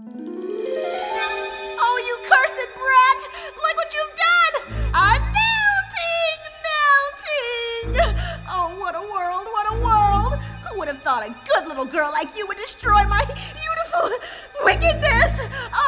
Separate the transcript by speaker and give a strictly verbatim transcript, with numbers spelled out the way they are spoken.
Speaker 1: Oh, you cursed brat! Look what you've done! A melting, melting! Oh, what a world, what a world! Who would have thought a good little girl like you would destroy my beautiful wickedness?